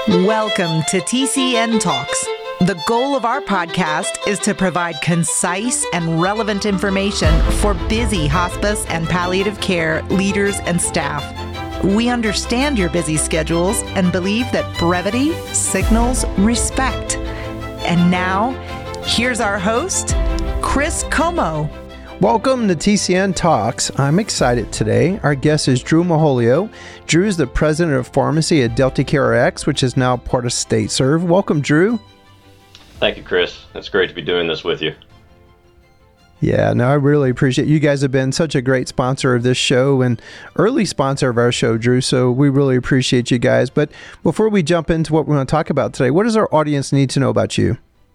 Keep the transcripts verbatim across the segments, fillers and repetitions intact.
Welcome to T C N Talks. The goal of our podcast is to provide concise and relevant information for busy hospice and palliative care leaders and staff. We understand your busy schedules and believe that brevity signals respect. And now, here's our host, Chris Como. Welcome to T C N Talks. I'm excited today. Our guest is Drew Maholio. Drew is the president of pharmacy at Delta Care Rx, which is now part of StateServe. Welcome, Drew. Thank you, Chris. It's great to be doing this with you. Yeah, no, I really appreciate it. You guys have been such a great sponsor of this show and early sponsor of our show, Drew, so we really appreciate you guys. But before we jump into what we're going to talk about today, what does our audience need to know about you?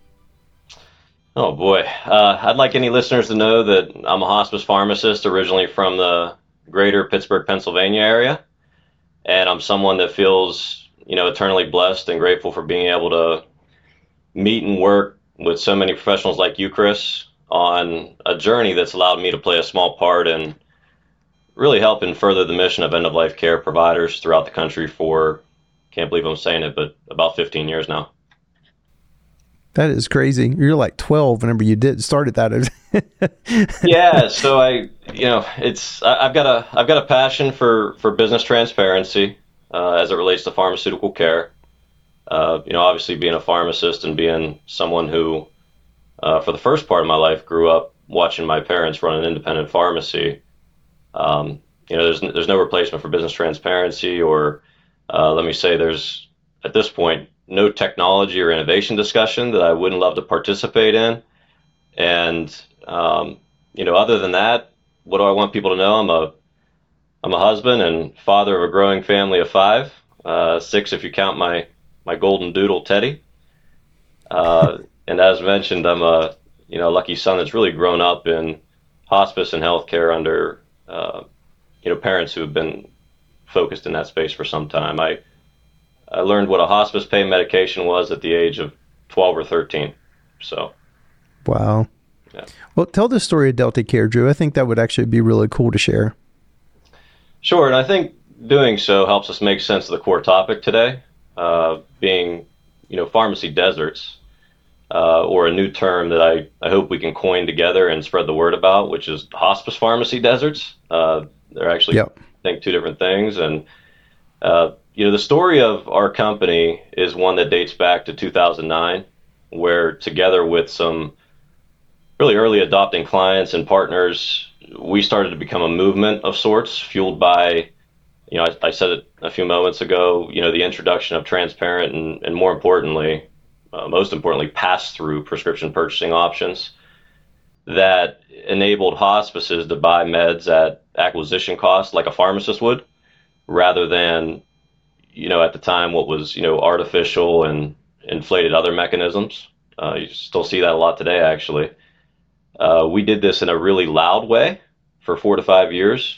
Oh, boy. Uh, I'd like any listeners to know that I'm a hospice pharmacist originally from the greater Pittsburgh, Pennsylvania area. And I'm someone that feels, you know, eternally blessed and grateful for being able to meet and work with so many professionals like you, Chris, on a journey that's allowed me to play a small part in really helping further the mission of end-of-life care providers throughout the country for, can't believe I'm saying it, but about fifteen years now. That is crazy. You're like twelve whenever you did started that. Yeah, so I, you know, it's I, I've got a I've got a passion for for business transparency uh, as it relates to pharmaceutical care. Uh, you know, obviously being a pharmacist and being someone who, uh, for the first part of my life, grew up watching my parents run an independent pharmacy. Um, you know, there's there's no replacement for business transparency, or uh, let me say, there's at this point no technology or innovation discussion that I wouldn't love to participate in. And, um, you know, other than that, what do I want people to know? I'm a, I'm a husband and father of a growing family of five, uh, six if you count my, my golden doodle Teddy. Uh, and as mentioned, I'm a, you know, lucky son that's really grown up in hospice and healthcare under, uh, you know, parents who have been focused in that space for some time. I, I learned what a hospice pain medication was at the age of twelve or thirteen. So, wow. Yeah. Well, tell the story of Delta Care, Drew. I think that would actually be really cool to share. Sure. And I think doing so helps us make sense of the core topic today, uh, being, you know, pharmacy deserts, uh, or a new term that I, I hope we can coin together and spread the word about, which is hospice pharmacy deserts. Uh, they're actually, yep. I think, two different things. And, uh, You know, the story of our company is one that dates back to two thousand nine, where together with some really early adopting clients and partners, we started to become a movement of sorts, fueled by, you know, I, I said it a few moments ago, you know, the introduction of transparent and, and more importantly, uh, most importantly, pass-through prescription purchasing options that enabled hospices to buy meds at acquisition cost like a pharmacist would, rather than, you know, at the time, what was, you know, artificial and inflated other mechanisms. Uh, you still see that a lot today, actually. Uh, we did this in a really loud way for four to five years.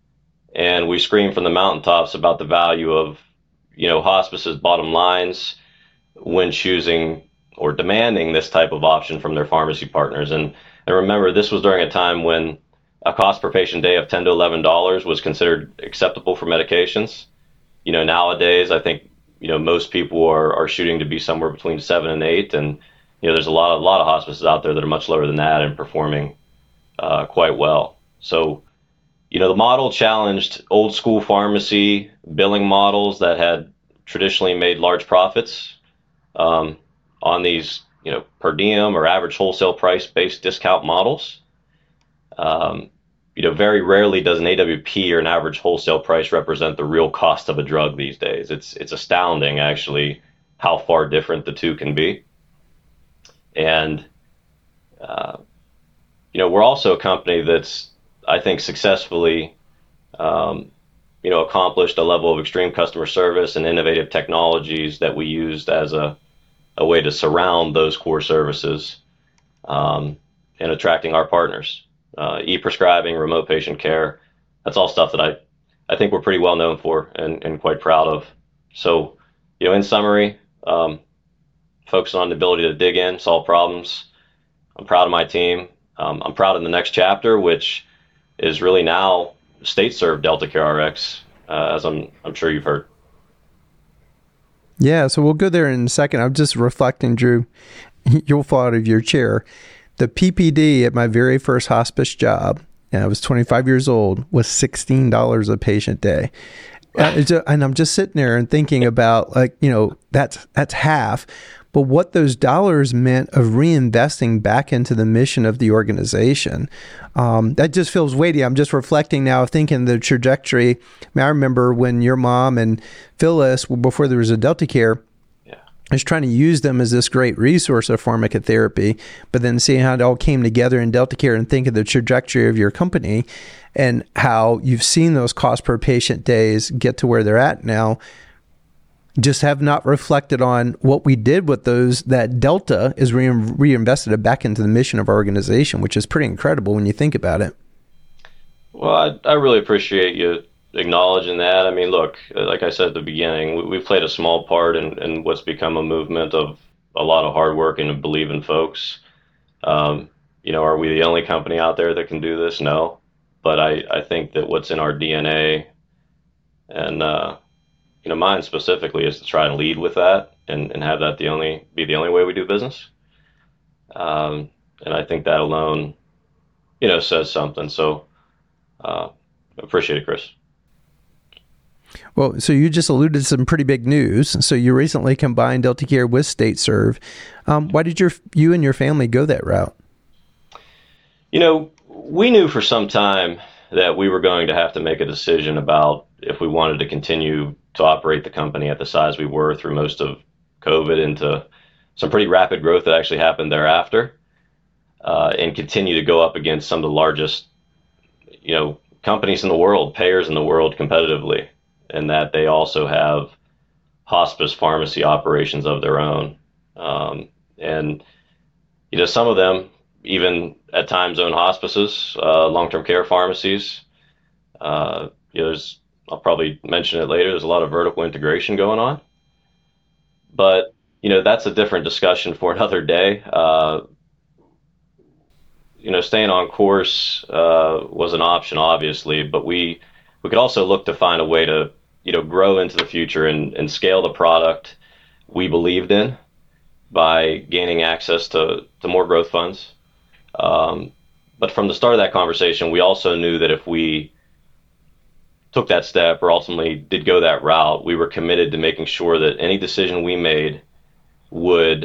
And we screamed from the mountaintops about the value of, you know, hospices' bottom lines when choosing or demanding this type of option from their pharmacy partners. And, and remember, this was during a time when a cost per patient day of ten to eleven dollars was considered acceptable for medications. You know, nowadays, I think, you know, most people are, are shooting to be somewhere between seven and eight. And, you know, there's a lot, a lot of hospices out there that are much lower than that and performing uh, quite well. So, you know, the model challenged old school pharmacy billing models that had traditionally made large profits um, on these, you know, per diem or average wholesale price based discount models. Um, You know, very rarely does an A W P or an average wholesale price represent the real cost of a drug these days. It's it's astounding, actually, how far different the two can be. And, uh, you know, we're also a company that's, I think, successfully, um, you know, accomplished a level of extreme customer service and innovative technologies that we used as a, a way to surround those core services um, in attracting our partners. Uh, e-prescribing, remote patient care, that's all stuff that I, I think we're pretty well known for and, and quite proud of. So, you know, in summary, um, focusing on the ability to dig in, solve problems. I'm proud of my team. Um, I'm proud of the next chapter, which is really now StateServe Delta Care Rx, uh, as I'm, I'm sure you've heard. Yeah, so we'll go there in a second. I'm just reflecting, Drew. You'll fall out of your chair. The P P D at my very first hospice job, and I was twenty-five years old, was sixteen dollars a patient day. Uh, and I'm just sitting there and thinking about, like, you know, that's that's half. But what those dollars meant of reinvesting back into the mission of the organization, um, that just feels weighty. I'm just reflecting now, thinking the trajectory. I mean, I remember when your mom and Phyllis, before there was a Delta Care, yeah. I was trying to use them as this great resource of pharmacotherapy, but then seeing how it all came together in Delta Care and think of the trajectory of your company and how you've seen those cost per patient days get to where they're at now. Just have not reflected on what we did with those. That Delta is re- reinvested it back into the mission of our organization, which is pretty incredible when you think about it. Well, I, I really appreciate you acknowledging that. I mean, look, like I said at the beginning, we, we've played a small part in, in what's become a movement of a lot of hardworking and believing folks. Um, you know, are we the only company out there that can do this? No. But I, I think that what's in our D N A and, uh, you know, mine specifically is to try and lead with that and, and have that the only be the only way we do business. Um, and I think that alone, you know, says something. So uh, appreciate it, Chris. Well, so you just alluded to some pretty big news. So you recently combined Delta Care with StateServe. Um, why did your you and your family go that route? You know, we knew for some time that we were going to have to make a decision about if we wanted to continue to operate the company at the size we were through most of COVID into some pretty rapid growth that actually happened thereafter, uh, and continue to go up against some of the largest, you know, companies in the world, payers in the world competitively, and that they also have hospice pharmacy operations of their own. Um, and, you know, some of them even at times own hospices, uh, long-term care pharmacies. Uh, you know, there's I'll probably mention it later. There's a lot of vertical integration going on, but you know that's a different discussion for another day. Uh, you know, staying on course uh, was an option, obviously, but we we could also look to find a way to you know grow into the future and, and scale the product we believed in by gaining access to to more growth funds. Um, but from the start of that conversation, we also knew that if we took that step or ultimately did go that route, we were committed to making sure that any decision we made would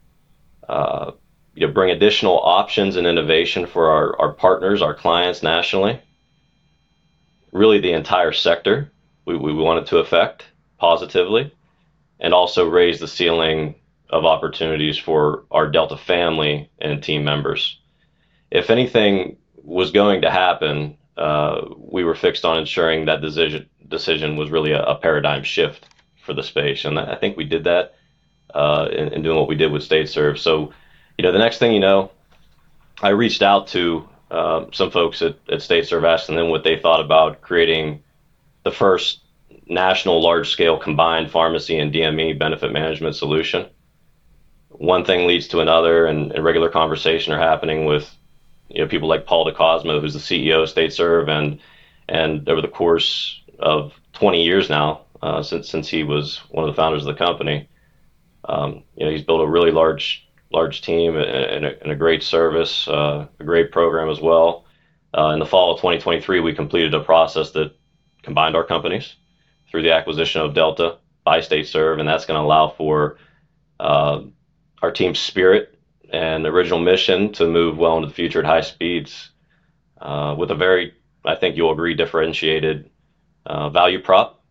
uh, you know, bring additional options and innovation for our, our partners, our clients nationally, really the entire sector we, we wanted to affect positively, and also raise the ceiling of opportunities for our Delta family and team members. If anything was going to happen, uh, we were fixed on ensuring that decision decision was really a, a paradigm shift for the space, and I think we did that uh, in, in doing what we did with StateServe. So, you know, the next thing you know, I reached out to uh, some folks at, at StateServe, asking them what they thought about creating the first national large-scale combined pharmacy and D M E benefit management solution. One thing leads to another, and, and regular conversation are happening with you know people like Paul DeCosmo, who's the C E O of StateServe, and and over the course of twenty years now, uh, since since he was one of the founders of the company, um, you know he's built a really large large team and a, and a great service, uh, a great program as well. Uh, in the fall of twenty twenty-three, we completed a process that combined our companies through the acquisition of Delta by StateServe, and that's going to allow for uh, our team's spirit and the original mission to move well into the future at high speeds uh, with a very, I think you'll agree, differentiated uh, value prop.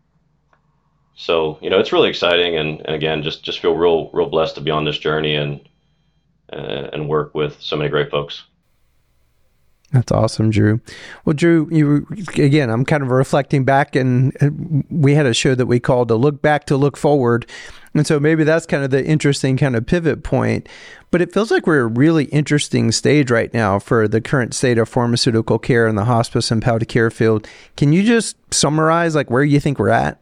So, you know, it's really exciting. And, and again, just, just feel real, real blessed to be on this journey and, uh, and work with so many great folks. That's awesome, Drew. Well, Drew, you again, I'm kind of reflecting back, and we had a show that we called "To Look Back to Look Forward," and so maybe that's kind of the interesting kind of pivot point. But it feels like we're at a really interesting stage right now for the current state of pharmaceutical care in the hospice and palliative care field. Can you just summarize like where you think we're at?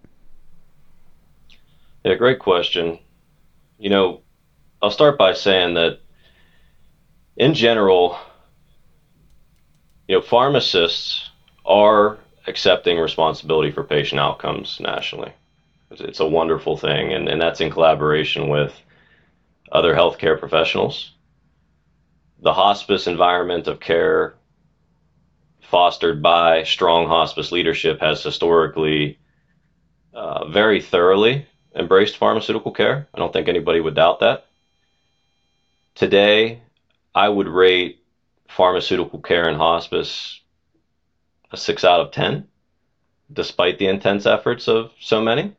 Yeah, great question. You know, I'll start by saying that in general, you know, pharmacists are accepting responsibility for patient outcomes nationally. It's, it's a wonderful thing, and, and that's in collaboration with other healthcare professionals. The hospice environment of care fostered by strong hospice leadership has historically uh, very thoroughly embraced pharmaceutical care. I don't think anybody would doubt that. Today, I would rate pharmaceutical care in hospice a six out of ten, despite the intense efforts of so many.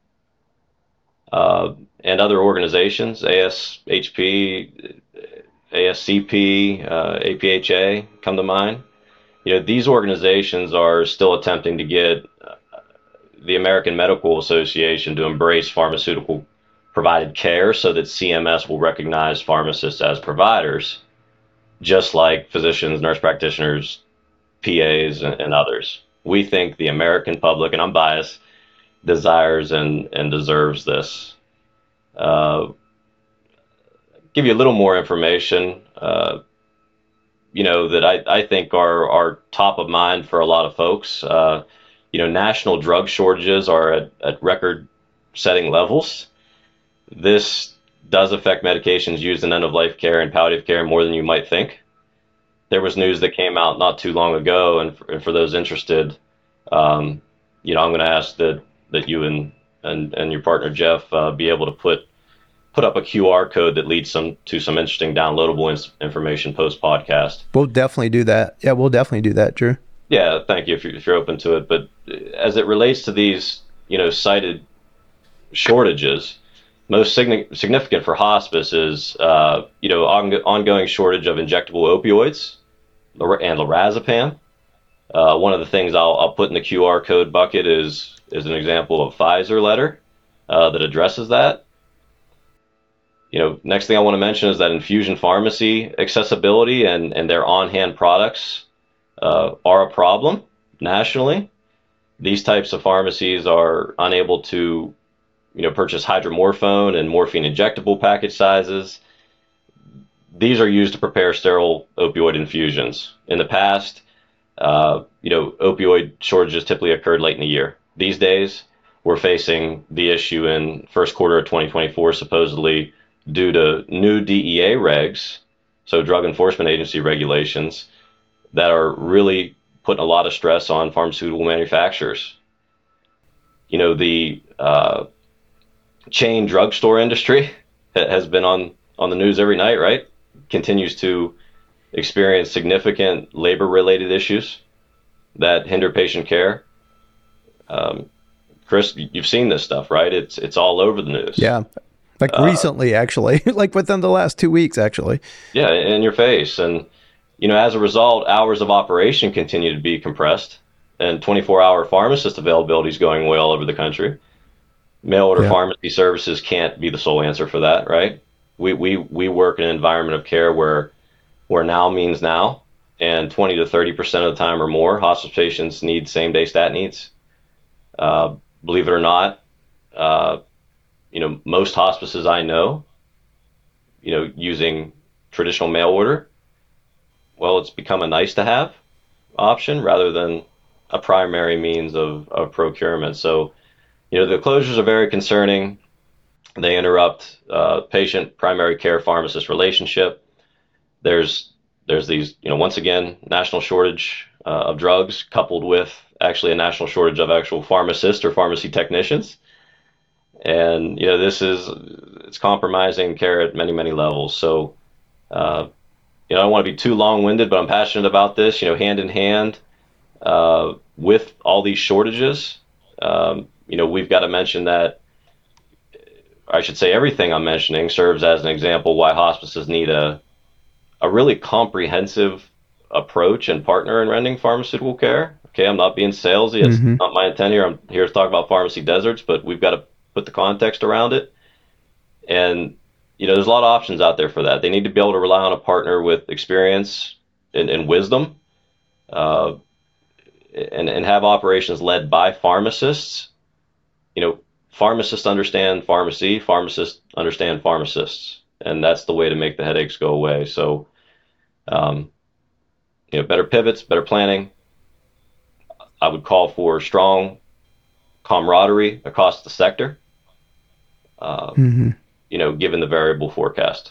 Uh, and other organizations, A S H P, A S C P, uh, A P H A come to mind. You know, these organizations are still attempting to get uh, the American Medical Association to embrace pharmaceutical provided care so that C M S will recognize pharmacists as providers, just like physicians, nurse practitioners, P As, and, and others. We think the American public, and I'm biased, desires and, and deserves this. Uh, give you a little more information, uh, you know, that I, I think are, are top of mind for a lot of folks. Uh, you know, national drug shortages are at, at record-setting levels. This does affect medications used in end-of-life care and palliative care more than you might think. There was news that came out not too long ago, and for, and for those interested, um, you know, I'm going to ask that that you and and, and your partner Jeff uh, be able to put put up a Q R code that leads some to some interesting downloadable ins- information post podcast. We'll definitely do that. Yeah, we'll definitely do that, Drew. Yeah, thank you if you're, if you're open to it. But as it relates to these, you know, cited shortages, most significant for hospice is, uh, you know, on- ongoing shortage of injectable opioids and lorazepam. Uh, one of the things I'll, I'll put in the Q R code bucket is is an example of Pfizer letter uh, that addresses that. You know, next thing I want to mention is that infusion pharmacy accessibility and, and their on-hand products uh, are a problem nationally. These types of pharmacies are unable to, you know, purchase hydromorphone and morphine injectable package sizes. These are used to prepare sterile opioid infusions. In the past, uh, you know, opioid shortages typically occurred late in the year. These days, we're facing the issue in first quarter of twenty twenty-four, supposedly due to new D E A regs, so Drug Enforcement Agency regulations, that are really putting a lot of stress on pharmaceutical manufacturers. You know, the uh, chain drugstore industry has been on, on the news every night, right? Continues to experience significant labor-related issues that hinder patient care. Um, Chris, you've seen this stuff, right? It's it's all over the news. Yeah, like uh, recently, actually, like within the last two weeks, actually. Yeah, in your face. And, you know, as a result, hours of operation continue to be compressed, and twenty-four hour pharmacist availability is going way all over the country. Mail order yeah. pharmacy services can't be the sole answer for that, right? We we we work in an environment of care where where now means now, and twenty to thirty percent of the time or more, hospice patients need same day stat needs. Uh, believe it or not, uh, you know, most hospices I know, you know, using traditional mail order, well, it's become a nice to have option rather than a primary means of, of procurement. So, you know, the closures are very concerning. They interrupt uh, patient primary care pharmacist relationship. There's there's these, you know, once again, national shortage uh, of drugs coupled with actually a national shortage of actual pharmacists or pharmacy technicians. And, you know, this is, it's compromising care at many, many levels. So, uh, you know, I don't want to be too long-winded, but I'm passionate about this, you know, hand in hand uh, with all these shortages. Um, you know, we've got to mention that, I should say everything I'm mentioning serves as an example why hospices need a, a really comprehensive approach and partner in rendering pharmaceutical care. Okay, I'm not being salesy. It's mm-hmm. not my intent here. I'm here to talk about pharmacy deserts, but we've got to put the context around it. And, you know, there's a lot of options out there for that. They need to be able to rely on a partner with experience and, and wisdom, uh, and, and have operations led by pharmacists. You know, pharmacists understand pharmacy, pharmacists understand pharmacists, and that's the way to make the headaches go away. So, um, you know, better pivots, better planning. I would call for strong camaraderie across the sector. uh, Mm-hmm. you know, given the variable forecast.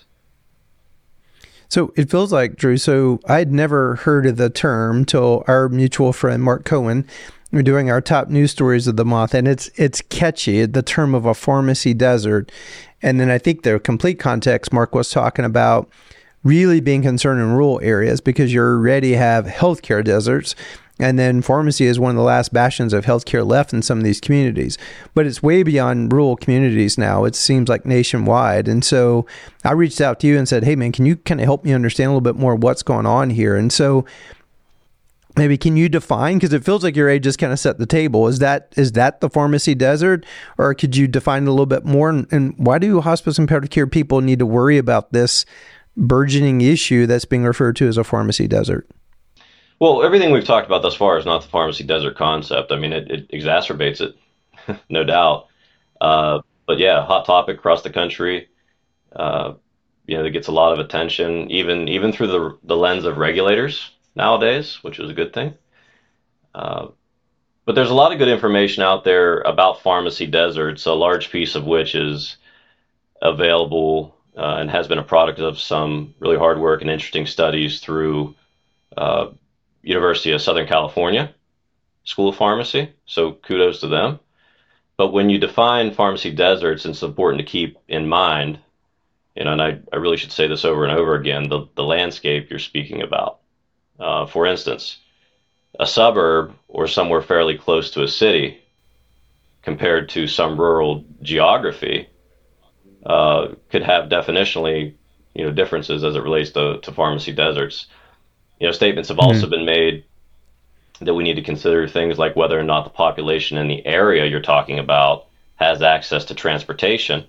So it feels like, Drew, so I'd never heard of the term till our mutual friend, Mark Cohen, we're doing our top news stories of the month, and it's it's catchy, the term of a pharmacy desert. And then I think the complete context, Mark was talking about really being concerned in rural areas because you already have healthcare deserts. And then pharmacy is one of the last bastions of healthcare left in some of these communities. But it's way beyond rural communities now. It seems like nationwide. And so I reached out to you and said, hey, man, can you kind of help me understand a little bit more what's going on here? And so maybe can you define, because it feels like your age just kind of set the table. Is that is that the pharmacy desert? Or could you define it a little bit more? And, and why do hospice and palliative care people need to worry about this burgeoning issue that's being referred to as a pharmacy desert? Well, everything we've talked about thus far is not the pharmacy desert concept. I mean, it, it exacerbates it, no doubt. Uh, but yeah, hot topic across the country. Uh, you know, it gets a lot of attention, even even through the the lens of regulators nowadays, which is a good thing. Uh, but there's a lot of good information out there about pharmacy deserts, a large piece of which is available uh, and has been a product of some really hard work and interesting studies through uh, University of Southern California School of Pharmacy, so kudos to them. But when you define pharmacy deserts, it's important to keep in mind, you know, and I, I really should say this over and over again, the, the landscape you're speaking about. Uh, for instance, a suburb or somewhere fairly close to a city compared to some rural geography uh, could have definitionally, you know, differences as it relates to, to pharmacy deserts. You know, statements have also mm-hmm. been made that we need to consider things like whether or not the population in the area you're talking about has access to transportation,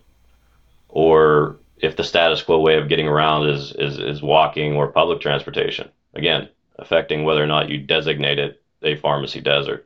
or if the status quo way of getting around is is, is walking or public transportation. Again, affecting whether or not you designate it a pharmacy desert.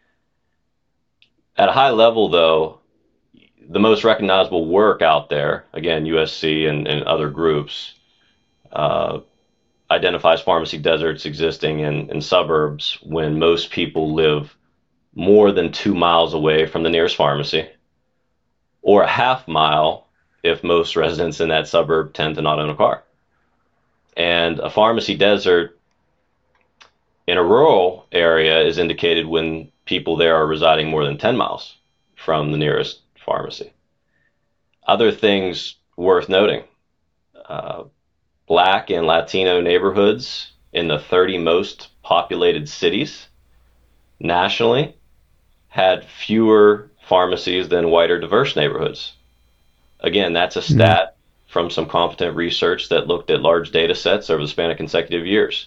At a high level, though, the most recognizable work out there, again, U S C and, and other groups, uh, identifies pharmacy deserts existing in, in suburbs when most people live more than two miles away from the nearest pharmacy, or a half mile if most residents in that suburb tend to not own a car. And a pharmacy desert in a rural area is indicated when people there are residing more than ten miles from the nearest pharmacy. Other things worth noting. Uh, Black and Latino neighborhoods in the thirty most populated cities nationally had fewer pharmacies than white or diverse neighborhoods. Again, that's a stat mm-hmm. from some competent research that looked at large data sets over the span of consecutive years.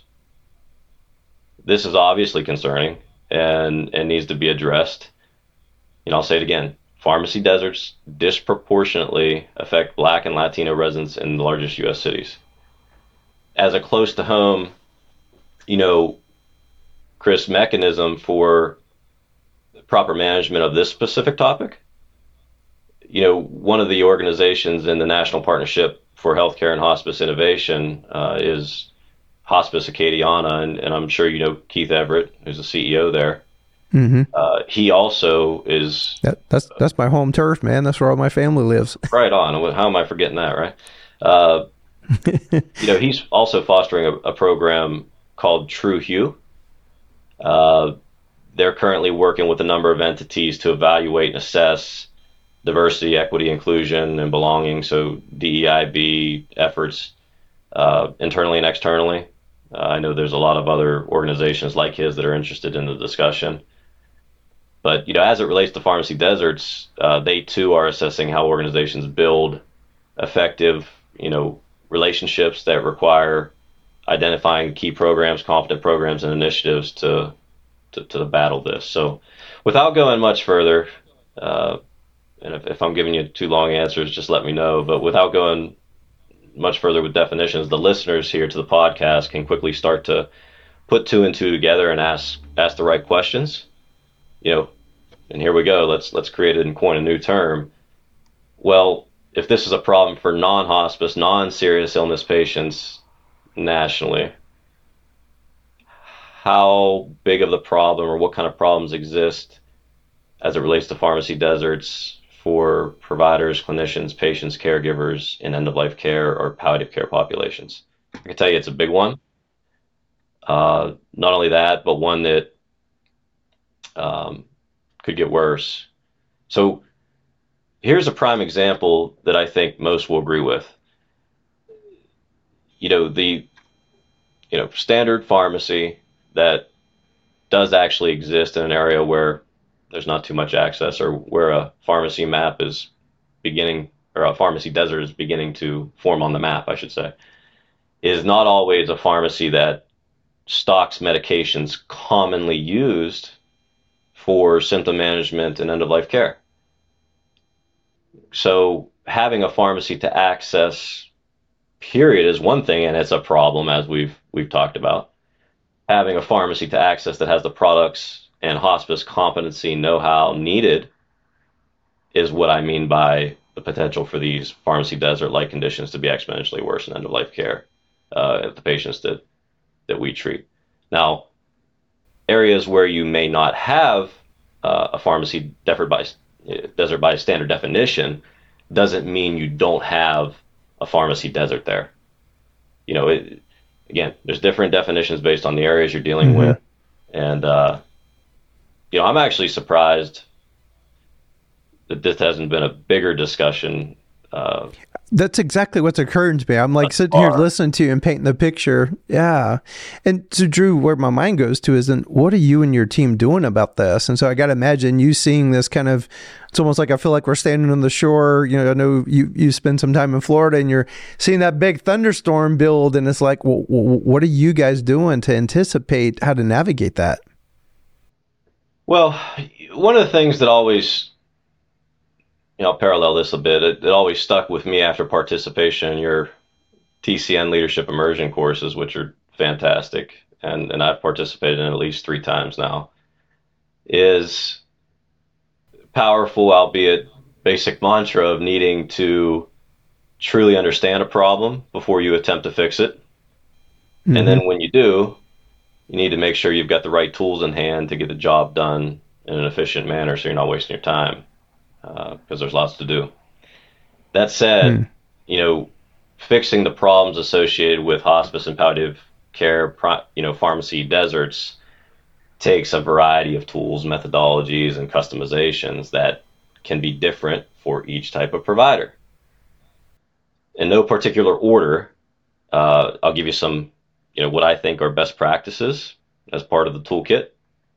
This is obviously concerning and, and needs to be addressed. And I'll say it again, pharmacy deserts disproportionately affect Black and Latino residents in the largest U S cities. As a close to home, you know, Chris, mechanism for proper management of this specific topic, you know, one of the organizations in the National Partnership for Healthcare and Hospice Innovation uh, is Hospice Acadiana, and, and I'm sure you know Keith Everett, who's the C E O there. Mm-hmm. Uh, he also is... That, that's that's my home turf, man. That's where all my family lives. Right on. How am I forgetting that, right? Uh, you know, he's also fostering a, a program called True Hue. Uh, they're currently working with a number of entities to evaluate and assess diversity, equity, inclusion, and belonging. So D E I B efforts uh, internally and externally. Uh, I know there's a lot of other organizations like his that are interested in the discussion. But, you know, as it relates to pharmacy deserts, uh, they too are assessing how organizations build effective, you know, relationships that require identifying key programs, competent programs, and initiatives to to, to battle this. So without going much further, uh, and if, if I'm giving you too long answers, just let me know. But without going much further with definitions, the listeners here to the podcast can quickly start to put two and two together and ask ask the right questions. You know, and here we go. Let's let's create it and coin a new term. Well, if this is a problem for non-hospice, non-serious illness patients nationally, how big of the problem or what kind of problems exist as it relates to pharmacy deserts for providers, clinicians, patients, caregivers in end-of-life care or palliative care populations. I can tell you it's a big one. Uh, not only that, but one that um, could get worse. So here's a prime example that I think most will agree with. You know, the you know standard pharmacy that does actually exist in an area where there's not too much access, or where a pharmacy map is beginning, or a pharmacy desert is beginning to form on the map, I should say, is not always a pharmacy that stocks medications commonly used for symptom management and end-of-life care. So having a pharmacy to access, period, is one thing, and it's a problem, as we've we've talked about. Having a pharmacy to access that has the products and hospice competency know-how needed is what I mean by the potential for these pharmacy desert-like conditions to be exponentially worse in end-of-life care uh, at the patients that that we treat. Now, areas where you may not have uh, a pharmacy desert by, desert by standard definition doesn't mean you don't have a pharmacy desert there. You know, it, again, there's different definitions based on the areas you're dealing mm-hmm. with. And, uh, you know, I'm actually surprised that this hasn't been a bigger discussion. Uh, That's exactly what's occurring to me. I'm like sitting here listening to you and painting the picture. Yeah. And so, Drew, where my mind goes to is, then what are you and your team doing about this? And so I got to imagine you seeing this kind of, it's almost like I feel like we're standing on the shore. You know, I know you, you spend some time in Florida and you're seeing that big thunderstorm build. And it's like, well, what are you guys doing to anticipate how to navigate that? Well, one of the things that always, you know, I'll parallel this a bit. It, it always stuck with me after participation in your T C N leadership immersion courses, which are fantastic, and, and I've participated in at least three times now, is powerful, albeit basic mantra of needing to truly understand a problem before you attempt to fix it. Mm-hmm. And then when you do, you need to make sure you've got the right tools in hand to get the job done in an efficient manner so you're not wasting your time. Because uh, there's lots to do. That said, mm. you know, fixing the problems associated with hospice and palliative care, you know, pharmacy deserts takes a variety of tools, methodologies, and customizations that can be different for each type of provider. In no particular order, uh, I'll give you some, you know, what I think are best practices as part of the toolkit.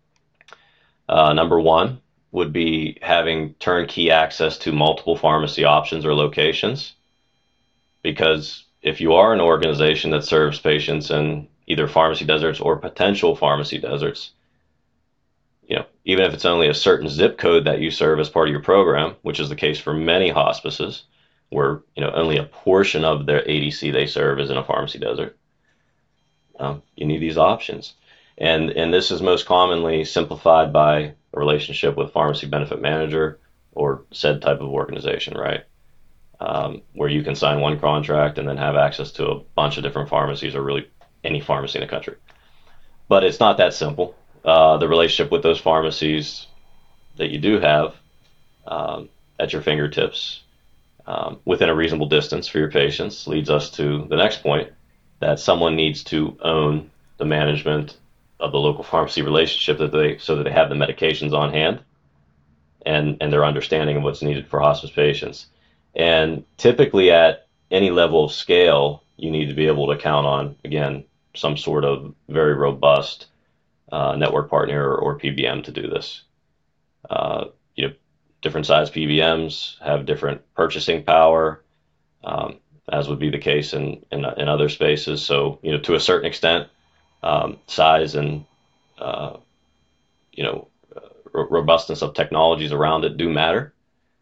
Uh, number one would be having turnkey access to multiple pharmacy options or locations. Because if you are an organization that serves patients in either pharmacy deserts or potential pharmacy deserts, you know, even if it's only a certain zip code that you serve as part of your program, which is the case for many hospices, where, you know, only a portion of their A D C they serve is in a pharmacy desert, um, you need these options. And and this is most commonly simplified by a relationship with pharmacy benefit manager or said type of organization, right? Um, where you can sign one contract and then have access to a bunch of different pharmacies, or really any pharmacy in the country. But it's not that simple. Uh, the relationship with those pharmacies that you do have um, at your fingertips um, within a reasonable distance for your patients leads us to the next point, that someone needs to own the management of the local pharmacy relationship, that they so that they have the medications on hand and and their understanding of what's needed for hospice patients. And typically at any level of scale, you need to be able to count on, again, some sort of very robust uh, network partner or, or P B M to do this. Uh, you know, different size P B Ms have different purchasing power, um, as would be the case in, in in other spaces. So, you know, to a certain extent, Um, size and, uh, you know, uh, robustness of technologies around it do matter.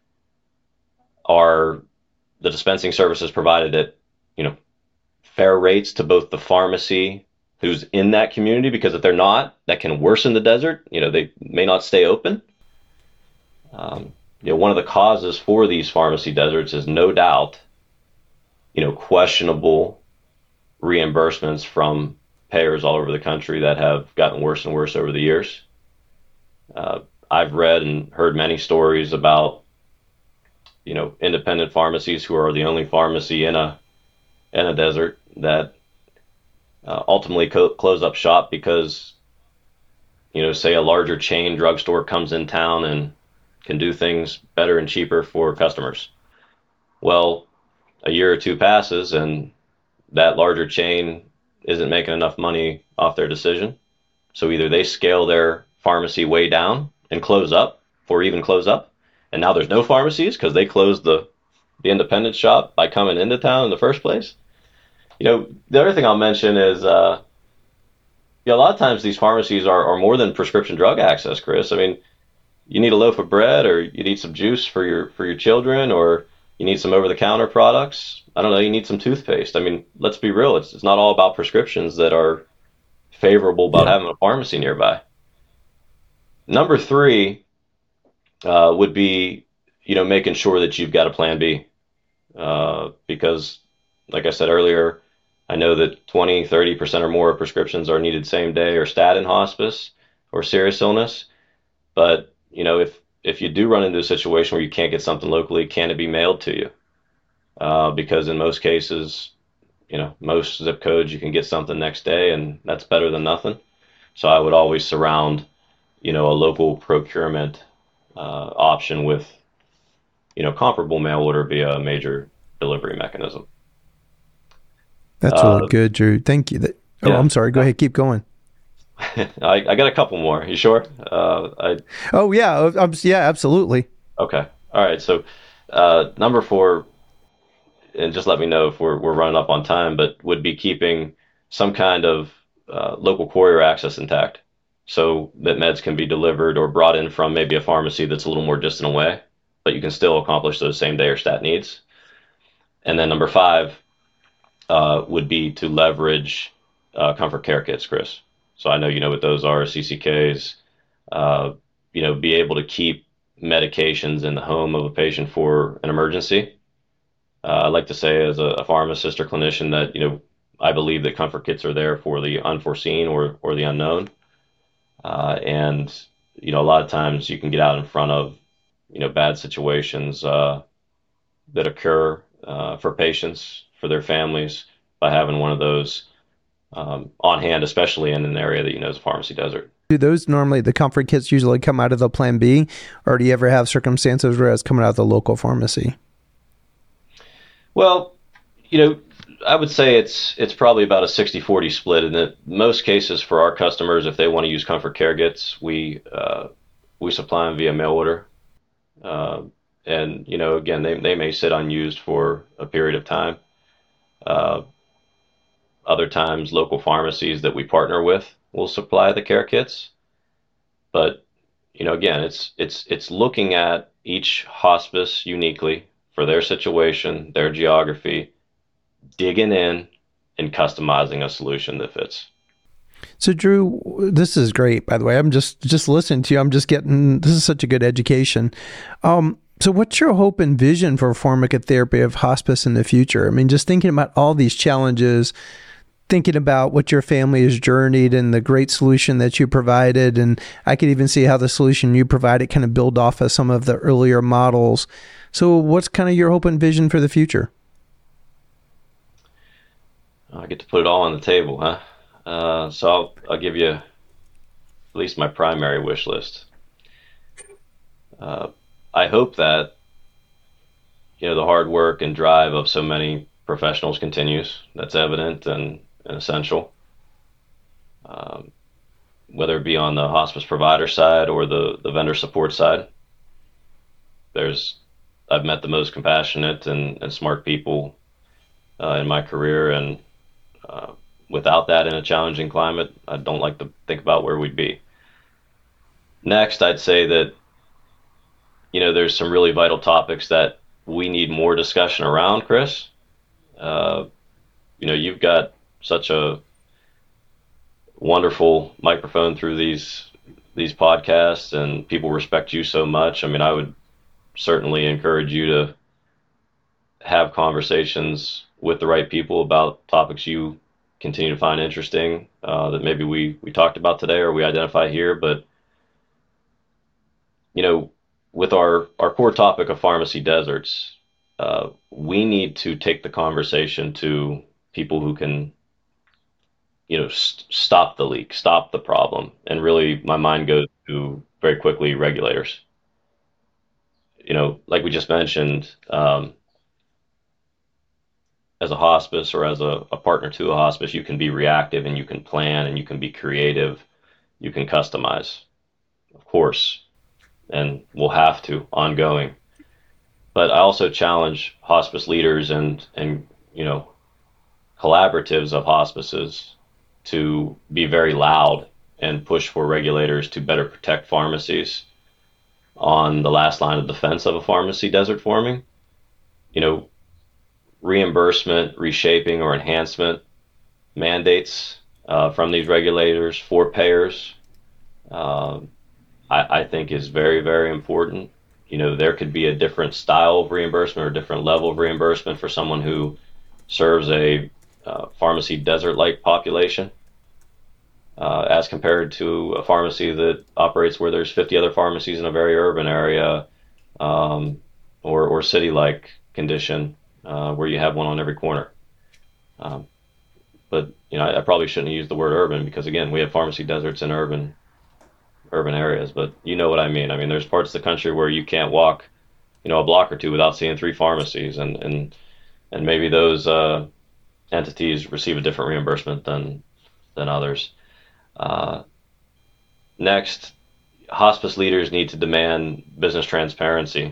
Are the dispensing services provided at, you know, fair rates to both the pharmacy who's in that community? Because if they're not, that can worsen the desert. You know, they may not stay open. Um, you know, one of the causes for these pharmacy deserts is no doubt, you know, questionable reimbursements from payers all over the country that have gotten worse and worse over the years. Uh, I've read and heard many stories about you know, independent pharmacies who are the only pharmacy in a in a desert that uh, ultimately co- close up shop because, you know, say a larger chain drugstore comes in town and can do things better and cheaper for customers. Well, a year or two passes and that larger chain isn't making enough money off their decision. So either they scale their pharmacy way down and close up, or even close up, and now there's no pharmacies because they closed the, the independent shop by coming into town in the first place. You know, the other thing I'll mention is, uh, yeah, a lot of times these pharmacies are, are more than prescription drug access, Chris. I mean, you need a loaf of bread, or you need some juice for your for your children, or you need some over-the-counter products. I don't know, you need some toothpaste. I mean, let's be real. It's, it's not all about prescriptions that are favorable about Yeah. having a pharmacy nearby. Number three uh, would be, you know, making sure that you've got a plan B. Uh, because, like I said earlier, I know that twenty, thirty percent or more of prescriptions are needed same day or stat in hospice or serious illness. But, you know, if, if you do run into a situation where you can't get something locally, can it be mailed to you? Uh, because in most cases, you know, most zip codes, you can get something next day, and that's better than nothing. So I would always surround, you know, a local procurement uh, option with, you know, comparable mail order via a major delivery mechanism. That's Uh, really good, Drew. Thank you. That, oh, yeah. I'm sorry. Go ahead. Keep going. I, I got a couple more. You sure? Uh, I Oh, yeah. uh, I'm, yeah, absolutely. okay. All right. So uh, number four, and just let me know if we're we're running up on time, but would be keeping some kind of uh, local courier access intact, so that meds can be delivered or brought in from maybe a pharmacy that's a little more distant away, but you can still accomplish those same day or stat needs. And then number five uh, would be to leverage uh, comfort care kits, Chris. So I know you know what those are, C C Ks. Uh, you know, be able to keep medications in the home of a patient for an emergency. Uh, I like to say, as a, a pharmacist or clinician, that, you know, I believe that comfort kits are there for the unforeseen or or the unknown. Uh, and you know, a lot of times you can get out in front of, you know, bad situations uh, that occur uh, for patients, for their families, by having one of those um, on hand, especially in an area that you know is a pharmacy desert. Do those normally, the comfort kits usually come out of the plan B, or do you ever have circumstances where it's coming out of the local pharmacy? Well, you know, I would say it's it's probably about a sixty forty split. In that most cases for our customers, if they want to use comfort care kits, we uh, we supply them via mail order. Uh, and you know, again, they they may sit unused for a period of time. Uh, Other times, local pharmacies that we partner with will supply the care kits. But you know, again, it's it's it's looking at each hospice uniquely for their situation, their geography, digging in and customizing a solution that fits. So, Drew, this is great, by the way. I'm just just listening to you. I'm just getting, this is such a good education. Um, so what's your hope and vision for pharmacotherapy of hospice in the future? I mean, just thinking about all these challenges, thinking about what your family has journeyed and the great solution that you provided. And I could even see how the solution you provided kind of build off of some of the earlier models. So what's kind of your hope and vision for the future? I get to put it all on the table, huh? Uh, so I'll, I'll give you at least my primary wish list. Uh, I hope that, you know, the hard work and drive of so many professionals continues. That's evident and, and essential. Um, whether it be on the hospice provider side or the, the vendor support side, there's I've met the most compassionate and, and smart people uh, in my career, and uh, without that in a challenging climate, I don't like to think about where we'd be. Next, I'd say that, you know, there's some really vital topics that we need more discussion around, Chris. Uh, you know, you've got such a wonderful microphone through these these podcasts, and people respect you so much. I mean, I would certainly encourage you to have conversations with the right people about topics you continue to find interesting, uh, that maybe we, we talked about today or we identify here. But, you know, with our, our core topic of pharmacy deserts, uh, we need to take the conversation to people who can, you know, st- stop the leak, stop the problem. And really, my mind goes to very quickly regulators. You know, like we just mentioned, um, as a hospice or as a, a partner to a hospice, you can be reactive and you can plan and you can be creative. You can customize, of course, and we'll have to ongoing. But I also challenge hospice leaders and, and you know, collaboratives of hospices to be very loud and push for regulators to better protect pharmacies on the last line of defense of a pharmacy desert forming. You know, reimbursement, reshaping, or enhancement mandates uh, from these regulators for payers, uh, I, I think is very, very important. You know, there could be a different style of reimbursement or a different level of reimbursement for someone who serves a uh, pharmacy desert-like population uh, as compared to a pharmacy that operates where there's fifty other pharmacies in a very urban area um, or, or city-like condition uh, where you have one on every corner. Um, but, you know, I, I probably shouldn't use the word urban because, again, we have pharmacy deserts in urban urban areas, but you know what I mean. I mean, there's parts of the country where you can't walk, you know, a block or two without seeing three pharmacies, and and and maybe those uh, entities receive a different reimbursement than than others. Uh, next, hospice leaders need to demand business transparency,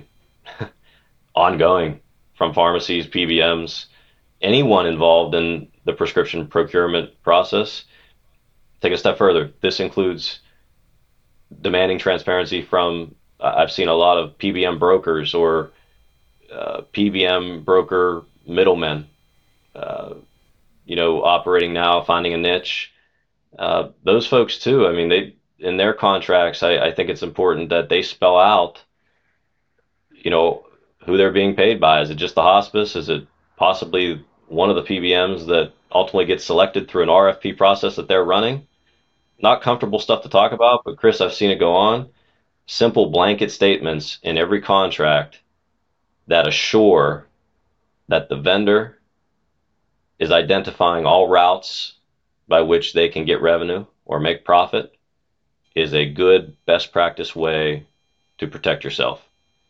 ongoing, from pharmacies, P B Ms, anyone involved in the prescription procurement process. Take a step further. This includes demanding transparency from, uh, I've seen a lot of P B M brokers or uh, P B M broker middlemen, uh, you know, operating now, finding a niche. Uh, those folks too, I mean, they, in their contracts, I, I think it's important that they spell out, you know, who they're being paid by. Is it just the hospice? Is it possibly one of the P B Ms that ultimately gets selected through an R F P process that they're running? Not comfortable stuff to talk about, but Chris, I've seen it go on. Simple blanket statements in every contract that assure that the vendor is identifying all routes by which they can get revenue or make profit is a good best practice way to protect yourself.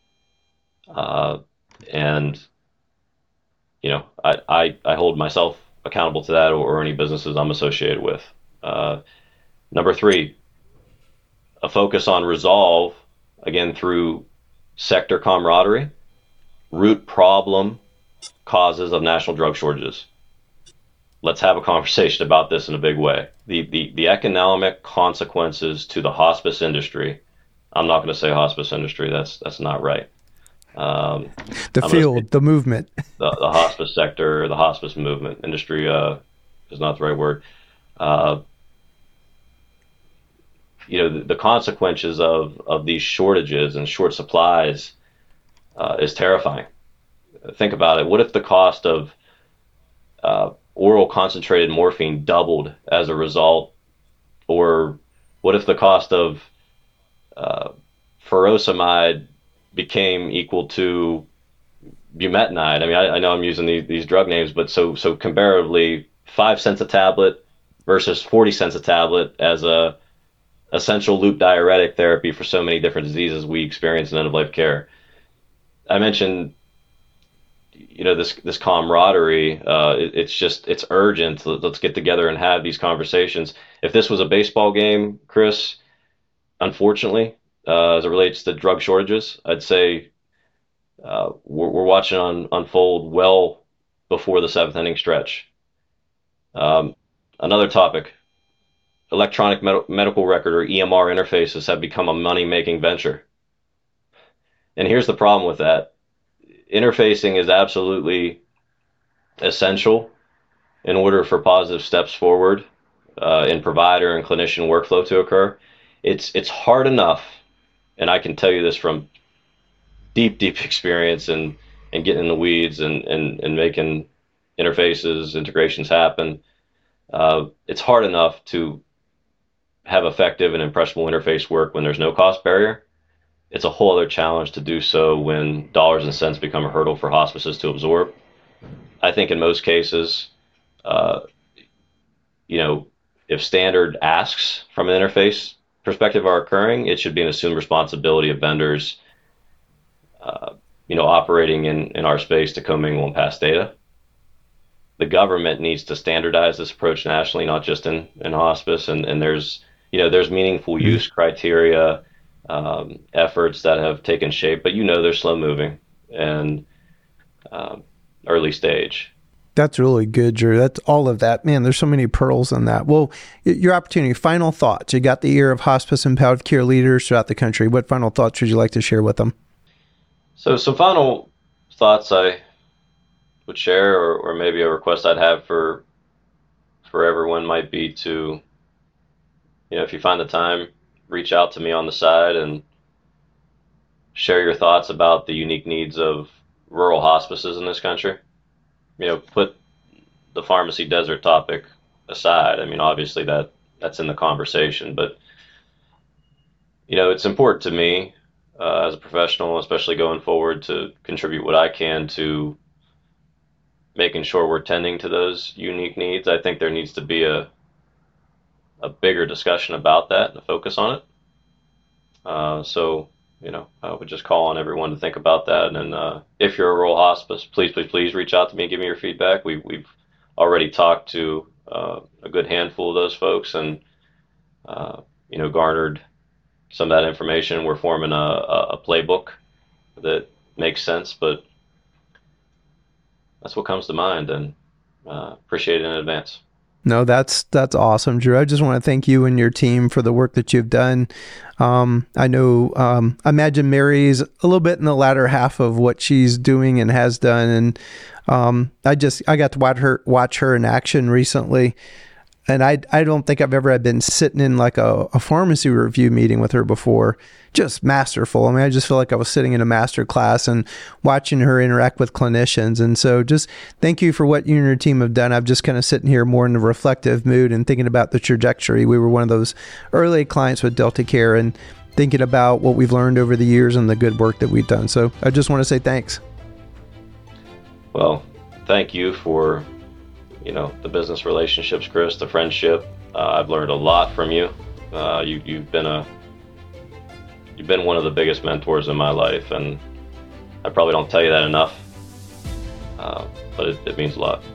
Uh, and, you know, I, I, I hold myself accountable to that, or, or any businesses I'm associated with. Uh, Number three, a focus on resolve, again, through sector camaraderie, root problem causes of national drug shortages. Let's have a conversation about this in a big way. The, the, the economic consequences to the hospice industry, I'm not going to say hospice industry, that's, that's not right. Um, the I'm field, the movement. The, the hospice sector, the hospice movement, industry uh, is not the right word. Uh, you know, the, the consequences of, of these shortages and short supplies uh, is terrifying. Think about it. What if the cost of uh, oral concentrated morphine doubled as a result? Or what if the cost of uh, furosemide became equal to bumetanide? I mean, I, I know I'm using these, these drug names, but so so comparably, five cents a tablet versus forty cents a tablet as a essential loop diuretic therapy for so many different diseases we experience in end-of-life care. I mentioned, you know, this this camaraderie. Uh, it, it's just it's urgent. Let's get together and have these conversations. If this was a baseball game, Chris, unfortunately, uh, as it relates to drug shortages, I'd say uh, we're, we're watching on unfold well before the seventh inning stretch. Um, another topic. Electronic med- medical record, or E M R interfaces, have become a money-making venture. And here's the problem with that. Interfacing is absolutely essential in order for positive steps forward uh, in provider and clinician workflow to occur. It's it's hard enough, and I can tell you this from deep, deep experience and, and getting in the weeds and, and, and making interfaces, integrations happen. Uh, it's hard enough to have effective and impressionable interface work when there's no cost barrier. it's a whole other challenge to do so when dollars and cents become a hurdle for hospices to absorb. I think in most cases, uh, you know, if standard asks from an interface perspective are occurring, it should be an assumed responsibility of vendors, uh, you know, operating in, in our space to commingle and pass data. The government needs to standardize this approach nationally, not just in, in hospice. And, and there's, you know, there's meaningful use criteria, um, efforts that have taken shape, but you know, they're slow moving and um, early stage. That's really good, Drew. That's all of that. Man, there's so many pearls in that. Well, your opportunity, final thoughts. You got the ear of hospice and palliative care leaders throughout the country. What final thoughts would you like to share with them? So some final thoughts I would share, or, or maybe a request I'd have for for everyone might be to, you know, if you find the time, reach out to me on the side and share your thoughts about the unique needs of rural hospices in this country. You know, put the pharmacy desert topic aside. I mean, obviously that that's in the conversation, but you know, it's important to me uh, as a professional, especially going forward, to contribute what I can to making sure we're tending to those unique needs. I think there needs to be a a bigger discussion about that and a focus on it. Uh, so. You know, I would just call on everyone to think about that. And uh, if you're a rural hospice, please, please, please reach out to me and give me your feedback. We, we've already talked to uh, a good handful of those folks and, uh, you know, garnered some of that information. We're forming a, a playbook that makes sense, but that's what comes to mind, and uh, appreciate it in advance. No, that's that's awesome, Drew. I just want to thank you and your team for the work that you've done. Um, I know, um, I imagine Mary's a little bit in the latter half of what she's doing and has done, and um, I just I got to watch her watch her in action recently, and I I don't think I've ever been sitting in like a, a pharmacy review meeting with her before. Just masterful. I mean, I just feel like I was sitting in a master class and watching her interact with clinicians. And so just thank you for what you and your team have done. I'm just kind of sitting here more in a reflective mood and thinking about the trajectory. We were one of those early clients with Delta Care and thinking about what we've learned over the years and the good work that we've done. So I just want to say thanks. Well, thank you for, you know, the business relationships, Chris, the friendship. Uh, I've learned a lot from you. Uh, you you've been a You've been one of the biggest mentors in my life, and I probably don't tell you that enough, uh, but it, it means a lot.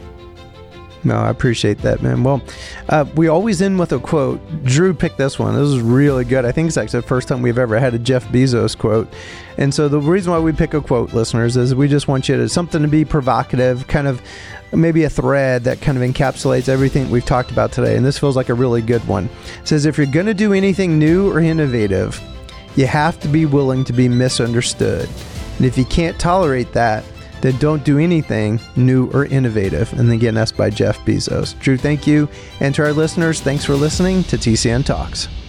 No, I appreciate that, man. Well, uh, we always end with a quote. Drew picked this one. This is really good. I think it's actually the first time we've ever had a Jeff Bezos quote. And so the reason why we pick a quote, listeners, is we just want you to something to be provocative, kind of maybe a thread that kind of encapsulates everything we've talked about today. And this feels like a really good one. It says, if you're going to do anything new or innovative, you have to be willing to be misunderstood. And if you can't tolerate that, then don't do anything new or innovative. And again, that's by Jeff Bezos. Drew, thank you. And to our listeners, thanks for listening to T C N Talks.